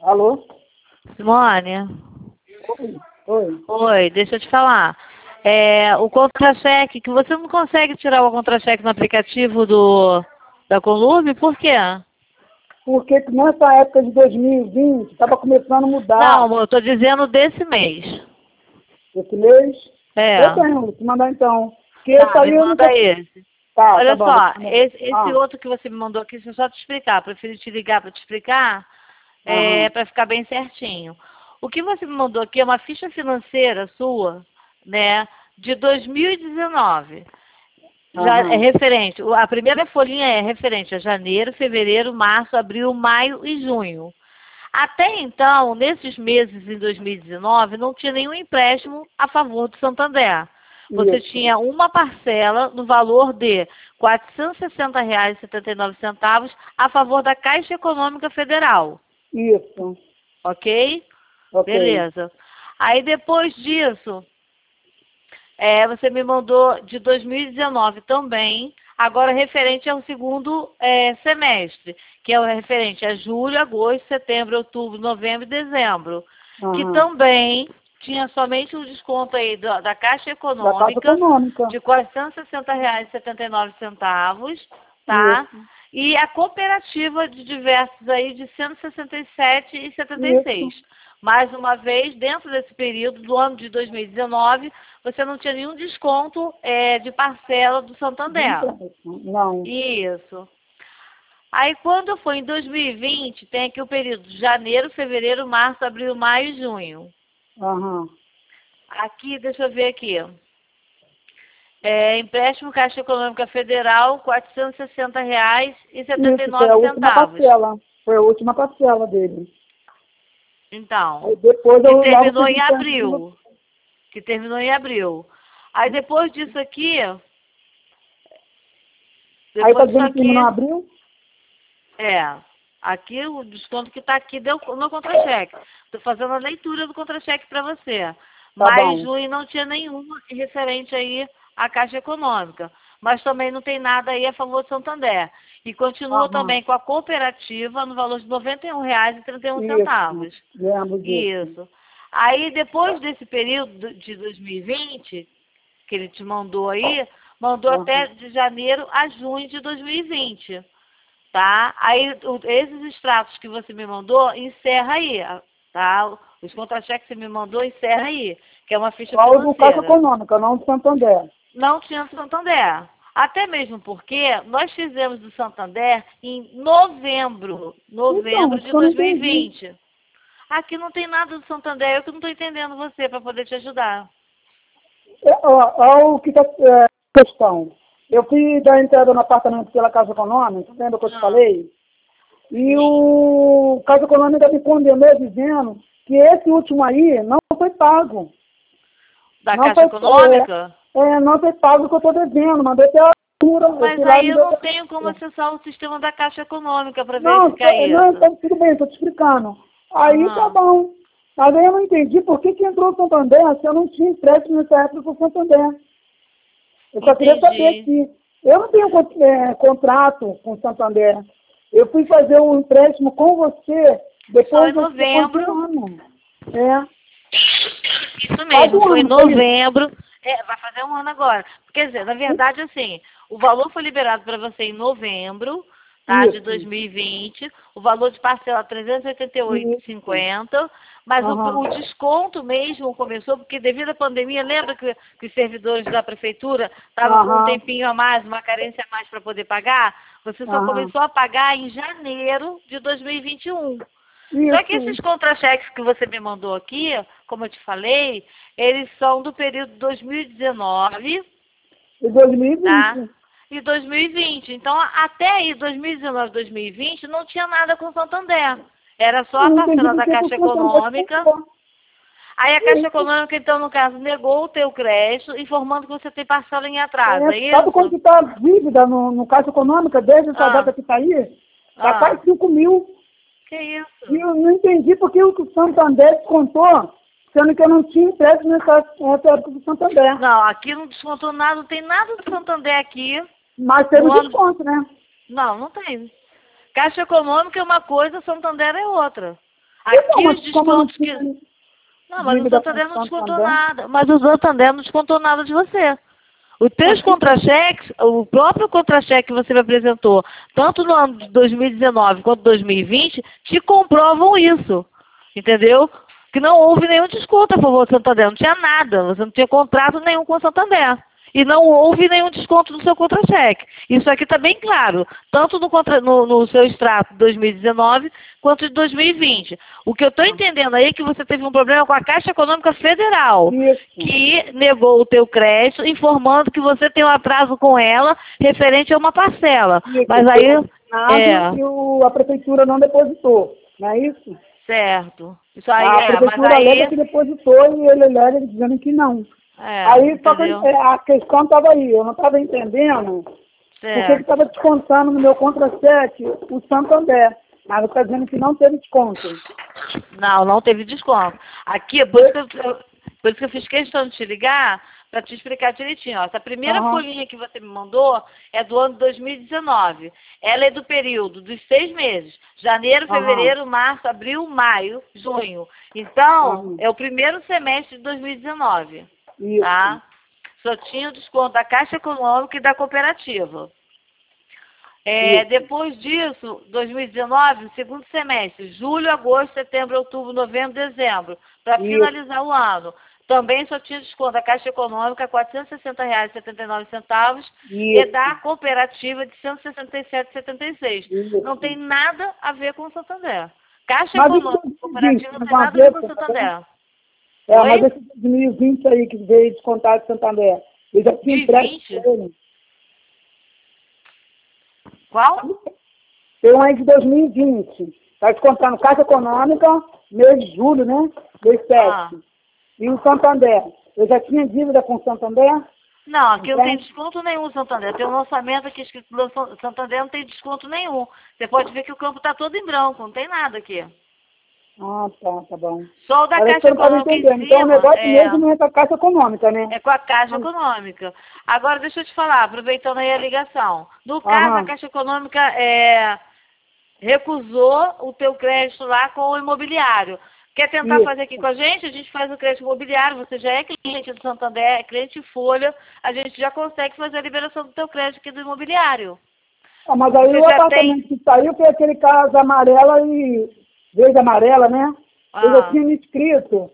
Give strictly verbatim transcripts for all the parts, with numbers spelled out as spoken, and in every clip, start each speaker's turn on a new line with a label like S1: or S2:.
S1: Alô?
S2: Simone?
S1: Oi. Oi.
S2: Oi, deixa eu te falar. É, o contra-cheque, que você não consegue tirar o contra-cheque no aplicativo do, da Conlume, por quê?
S1: Porque nessa época de dois mil e vinte, estava começando a mudar
S2: Não, eu tô dizendo desse mês.
S1: esse mês.
S2: É.
S1: Eu tenho, vou te mandar então. Porque esse
S2: Tá, me
S1: aí eu nunca...
S2: manda esse.
S1: Tá, tá
S2: Olha
S1: bom. Vou te
S2: só,
S1: mandar.
S2: esse, esse
S1: Ah,
S2: outro que você me mandou aqui, deixa eu só te explicar. Prefiro te ligar para te explicar, é,
S1: aham,
S2: para ficar bem certinho. O que você me mandou aqui é uma ficha financeira sua, né, de dois mil e dezenove. Já é
S1: aham.
S2: referente, a primeira folhinha é referente a janeiro, fevereiro, março, abril, maio e junho. Até então, nesses meses em dois mil e dezenove, não tinha nenhum empréstimo a favor do Santander. Você
S1: Isso,
S2: tinha uma parcela no valor de quatrocentos e sessenta reais e setenta e nove centavos a favor da Caixa Econômica Federal,
S1: isso.
S2: ok?
S1: Ok.
S2: Beleza. Aí depois disso, é, você me mandou de dois mil e dezenove também, agora referente ao segundo é, semestre, que é o referente a julho, agosto, setembro, outubro, novembro e dezembro, que
S1: Aham.
S2: também tinha somente um desconto aí da, da Caixa
S1: Da Caixa
S2: Econômica
S1: Econômica.
S2: de quatrocentos e sessenta reais e setenta e nove centavos, tá?
S1: Isso,
S2: E a cooperativa de diversos aí de cento e sessenta e sete reais e setenta e seis
S1: isso.
S2: centavos. Mais uma vez, dentro desse período do ano de dois mil e dezenove, você não tinha nenhum desconto é, de parcela do
S1: De
S2: Santander.
S1: empréstimo. Não.
S2: Isso. Aí, quando foi em dois mil e vinte, tem aqui o período de janeiro, fevereiro, março, abril, maio e junho.
S1: Aham.
S2: Aqui, deixa eu ver aqui. É, empréstimo Caixa Econômica Federal, quatrocentos e sessenta reais e setenta e
S1: Isso, foi
S2: nove
S1: a última
S2: centavos.
S1: parcela. Foi a última parcela dele.
S2: Então,
S1: Aí depois
S2: que
S1: eu logo
S2: terminou
S1: fiz
S2: em
S1: empréstimo.
S2: abril. Que terminou em abril. Aí, depois disso aqui,
S1: Aí tá
S2: depois disso
S1: dizendo que terminou
S2: aqui,
S1: em abril?
S2: é, aqui o desconto que está aqui deu no contra-cheque. Estou fazendo a leitura do contra-cheque para você.
S1: Tá
S2: Maio e
S1: bom.
S2: junho não tinha nenhuma referente aí à Caixa Econômica. Mas também não tem nada aí a favor do Santander. E continua
S1: Aham.
S2: também com a cooperativa no valor de noventa e um reais e trinta e um
S1: Isso.
S2: centavos.
S1: Lembro disso.
S2: Isso. Aí depois desse período de dois mil e vinte, que ele te mandou aí, mandou até
S1: Aham.
S2: de janeiro a junho de dois mil e vinte. Tá? Aí, o- esses extratos que você me mandou, encerra aí, tá? Os contra-cheques que você me mandou, encerra aí, que é uma ficha
S1: Só o do Caixa
S2: financeira.
S1: Econômica, não do Santander.
S2: Não tinha do Santander. Até mesmo porque nós fizemos do Santander em novembro,
S1: Então,
S2: novembro
S1: isso
S2: de
S1: que eu não entendi.
S2: dois mil e vinte. Aqui não tem nada do Santander, eu que não estou entendendo você para poder te ajudar.
S1: É, ó, ó, o que tá é, questão. Eu fui dar entrada no apartamento pela Caixa Econômica, lembra que eu te
S2: Ah,
S1: falei? E
S2: sim.
S1: o Caixa Econômica me condenou dizendo que esse último aí não foi pago.
S2: Da
S1: Não
S2: Caixa
S1: foi, é,
S2: Econômica?
S1: é, não foi pago o que eu estou devendo. Mandei até a fatura, eu
S2: Mas
S1: fui lá e
S2: aí
S1: me
S2: eu
S1: deu
S2: não
S1: até
S2: tenho como
S1: a...
S2: acessar o sistema da Caixa Econômica para
S1: Não,
S2: verificar
S1: tá- não,
S2: isso.
S1: tá tudo bem, estou te explicando. Aí tá
S2: Aham,
S1: bom. Mas aí eu não entendi por que, que entrou o Santander se eu não tinha empréstimo nessa época com o Santander. Eu só queria saber
S2: entendi.
S1: se... Eu não tenho con- é, contrato com o Santander. Eu fui fazer um empréstimo com você
S2: Só em
S1: depois, do- depois de
S2: novembro.
S1: um ano. É,
S2: Isso
S1: quase
S2: mesmo,
S1: um
S2: foi em
S1: ano, foi isso?
S2: novembro. É, vai fazer um ano agora. Quer dizer, na verdade, assim, o valor foi liberado para você em novembro, tá, de
S1: Isso,
S2: dois mil e vinte. O valor de parcela trezentos e oitenta e oito reais e
S1: isso.
S2: cinquenta centavos. Mas o,
S1: Aham,
S2: o desconto mesmo começou porque devido à pandemia, lembra que, que os servidores da prefeitura estavam com um
S1: aham,
S2: tempinho a mais, uma carência a mais para poder pagar? Você só
S1: aham.
S2: começou a pagar em janeiro de dois mil e vinte e um. Só que esses
S1: Isso.
S2: contra-cheques que você me mandou aqui, como eu te falei, eles são do período dois mil e dezenove,
S1: De dois mil e
S2: tá?
S1: vinte.
S2: E dois mil e vinte. Então, até aí, dois mil e dezenove, dois mil e vinte, não tinha nada com o Santander. Era só
S1: Eu
S2: a
S1: não entendi
S2: parcela
S1: por
S2: da
S1: que que
S2: Caixa
S1: o Santander
S2: Econômica.
S1: comprou.
S2: Aí a Caixa
S1: Isso.
S2: Econômica, então, no caso, negou o teu crédito, informando que você tem parcela em atraso,
S1: É,
S2: é
S1: sabe quanto
S2: isso?
S1: está a dívida no, no Caixa Econômica desde essa data
S2: Ah,
S1: que está aí? Está
S2: ah,
S1: quase cinco mil.
S2: que
S1: E
S2: isso?
S1: eu não entendi por que o Santander descontou, sendo que eu não tinha empréstimo nessa, nessa época do Santander.
S2: Não, aqui não descontou nada, não tem nada do Santander aqui.
S1: Mas teve
S2: No ano...
S1: desconto, né?
S2: Não, não tem. Caixa Econômica é uma coisa, Santander é outra. Aqui
S1: Não,
S2: os
S1: mas como eu não
S2: descontos que...
S1: tinha
S2: Não, mas o
S1: dívida
S2: Santander
S1: com
S2: não
S1: o
S2: descontou
S1: Santander,
S2: nada. Mas o Santander não descontou nada de você. Os teus
S1: mas que-
S2: contra-cheques, o próprio contra-cheque que você me apresentou, tanto no ano de dois mil e dezenove quanto dois mil e vinte, te comprovam isso. Entendeu? Que não houve nenhum desconto a favor do Santander. Não tinha nada. Você não tinha contrato nenhum com o Santander. E não houve nenhum desconto no seu contra-cheque. Isso aqui está bem claro, tanto no, contra, no, no seu extrato de dois mil e dezenove quanto de dois mil e vinte. O que eu estou entendendo aí é que você teve um problema com a Caixa Econômica Federal,
S1: isso.
S2: que negou o teu crédito, informando que você tem um atraso com ela referente a uma parcela.
S1: Isso,
S2: Mas aí...
S1: é. E o, a prefeitura não depositou, não é isso?
S2: Certo. Isso aí
S1: A
S2: é, mas
S1: prefeitura
S2: aí...
S1: alega que depositou e ele alega dizendo que não.
S2: É,
S1: Aí só que
S2: entendeu?
S1: é, a questão estava aí, eu não estava entendendo porque que
S2: Certo.
S1: estava descontando no meu contra-cheque o Santander. Mas está dizendo que não teve desconto.
S2: Não, não teve desconto. Aqui, por isso que eu, por isso que eu fiz questão de te ligar para te explicar direitinho. Ó, essa primeira
S1: Aham.
S2: folhinha que você me mandou é do ano dois mil e dezenove. Ela é do período dos seis meses. Janeiro,
S1: Aham.
S2: fevereiro, março, abril, maio, junho. Então,
S1: Aham.
S2: é o primeiro semestre de dois mil e dezenove.
S1: Isso.
S2: Tá? Só tinha o desconto da Caixa Econômica e da cooperativa. É,
S1: Isso.
S2: depois disso, dois mil e dezenove, segundo semestre, julho, agosto, setembro, outubro, novembro, dezembro, para
S1: Isso.
S2: finalizar o ano. Também só tinha desconto da Caixa Econômica, quatrocentos e sessenta reais e setenta e nove centavos, e
S1: Isso.
S2: da cooperativa de cento e sessenta e sete reais e setenta e seis centavos.
S1: Isso.
S2: Não tem nada a ver com o Santander. Caixa
S1: Mas
S2: Econômica
S1: isso,
S2: e cooperativa não
S1: gente,
S2: tem
S1: uma
S2: nada a ver com o
S1: vez,
S2: Santander.
S1: É,
S2: Oi?
S1: mas esse dois mil e vinte aí que veio descontar de Santander, eu já tinha
S2: De
S1: entregue
S2: vinte?
S1: pra ele.
S2: Qual?
S1: Tem um aí de dois mil e vinte. Está descontando Caixa Econômica, mês de julho, né? Mês sete.
S2: Ah.
S1: E o Santander. Eu já tinha dívida com o Santander?
S2: Não, aqui não
S1: Então,
S2: tem desconto nenhum, Santander. Tem um lançamento aqui escrito lança- Santander, não tem desconto nenhum. Você pode ver que o campo está todo em branco, não tem nada aqui.
S1: Ah, tá, tá bom.
S2: Só o da
S1: Parece que
S2: Caixa
S1: eu não estava
S2: Econômica em
S1: entendendo. Então o
S2: cima
S1: negócio
S2: é,
S1: mesmo não é com a Caixa Econômica, né?
S2: é com a Caixa Econômica. Agora, deixa eu te falar, aproveitando aí a ligação. No caso,
S1: Aham.
S2: a Caixa Econômica é, recusou o teu crédito lá com o imobiliário. Quer tentar
S1: Isso.
S2: fazer aqui com a gente? A gente faz o crédito imobiliário, você já é cliente do Santander, é cliente Folha, a gente já consegue fazer a liberação do teu crédito aqui do imobiliário.
S1: Ah, mas aí
S2: Você
S1: o
S2: já
S1: apartamento que saiu foi aquele casa amarela e verde amarela, né? Eu já
S2: Ah,
S1: tinha me inscrito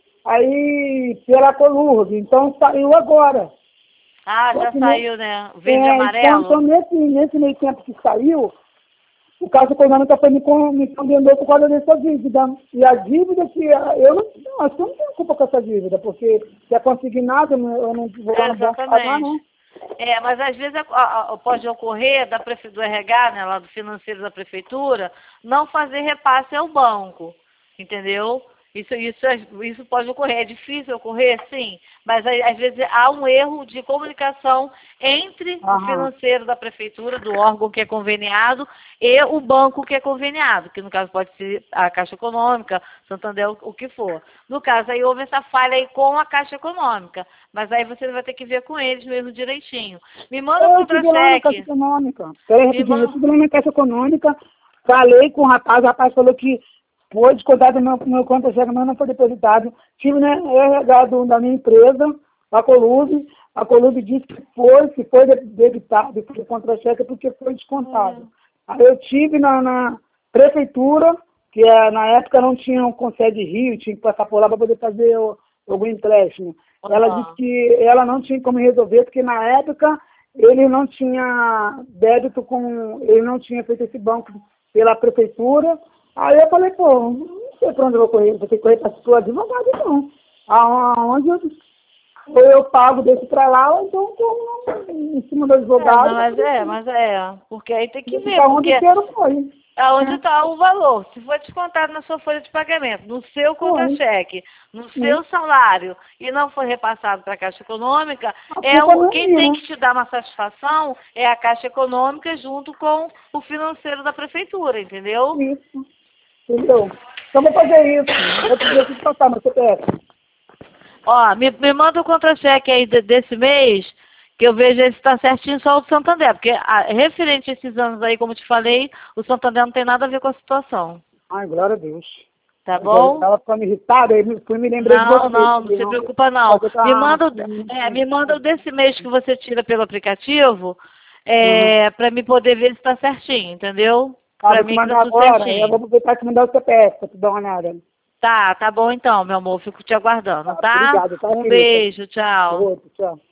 S1: aí pela Colurg, então saiu agora.
S2: ah
S1: Só
S2: já
S1: que
S2: saiu, né? O verde e
S1: É, então,
S2: amarelo.
S1: então nesse, nesse meio tempo que saiu, o Caixa Econômica foi me, con- me condenou por causa dessa dívida. E a dívida que a- eu não, não, acho que eu não tenho culpa com essa dívida, porque se é consignado, eu não eu não vou lá
S2: É,
S1: no banco pagar, não.
S2: exatamente. É, mas às vezes a- a- a- pode ocorrer da prefe... do R H, né, lá do financeiro da prefeitura, não fazer repasse ao banco, entendeu? Isso, isso, é- isso pode ocorrer. É difícil ocorrer, sim, mas aí, às vezes há um erro de comunicação entre o
S1: Aham.
S2: financeiro da prefeitura, do órgão que é conveniado, e o banco que é conveniado, que no caso pode ser a Caixa Econômica, Santander, o, o que for. No caso, aí houve essa falha aí com a Caixa Econômica, mas aí você vai ter que ver com eles mesmo direitinho. Me manda o
S1: Eu tive lá na Caixa
S2: contra-cheque.
S1: Econômica. Peraí,
S2: Me
S1: rapidinho, eu
S2: manda...
S1: tive lá na Caixa Econômica, falei com o rapaz, o rapaz falou que foi descontado meu, meu conta-cheque, mas não foi depositado. Tive né, o R H do- da minha empresa, a Colub, a Colub disse que foi, que foi debitado, que o contra-cheque é porque foi descontado.
S2: Hum.
S1: Aí eu tive na, na prefeitura, que é, na época não tinha um Concede Rio, tinha que passar por lá para poder fazer o, algum empréstimo. Ela
S2: Aham.
S1: disse que ela não tinha como resolver, porque na época ele não tinha débito com, ele não tinha feito esse banco pela prefeitura. Aí eu falei, pô, não sei para onde eu vou correr, vou ter que correr para o advogado, não. Aonde eu, ou eu pago desse para lá, ou então estou em cima do
S2: É,
S1: advogado.
S2: não, mas é, mas é, porque aí tem que ver,
S1: Ficar onde
S2: porque
S1: o dinheiro foi.
S2: aonde
S1: né?
S2: está o valor. Se for descontado na sua folha de pagamento, no seu contra-cheque, no seu salário, e não for repassado para a Caixa Econômica,
S1: A
S2: é
S1: culpa
S2: o,
S1: não é
S2: quem
S1: minha,
S2: tem
S1: né?
S2: que te dar uma satisfação é a Caixa Econômica junto com o financeiro da prefeitura, entendeu?
S1: Isso. Entendeu? Então vou fazer isso. Eu preciso te passar meu C P F.
S2: Ó, me, me manda o contra-cheque aí de- desse mês, que eu vejo se está certinho só o do Santander, porque a, referente a esses anos aí, como eu te falei, o Santander não tem nada a ver com a situação.
S1: Ai, glória a Deus.
S2: Tá bom?
S1: Ela ficou me irritada, aí me- fui me lembrei de você.
S2: Não, não, não se
S1: não-
S2: preocupa não.
S1: Fazer com a-
S2: Me manda, o- é, me manda o desse mês que você tira pelo aplicativo, é, para me poder ver se está certinho, entendeu?
S1: Tá,
S2: Para
S1: vou te
S2: mim que tá
S1: mandar
S2: tudo
S1: agora, eu
S2: certinho.
S1: vou aproveitar e te mandar o C P F pra te dar uma olhada.
S2: Tá, tá bom então, meu amor. Fico te aguardando,
S1: Tá,
S2: tá?
S1: obrigado, tá,
S2: Um
S1: querida?
S2: beijo, tchau.
S1: Outro, tchau.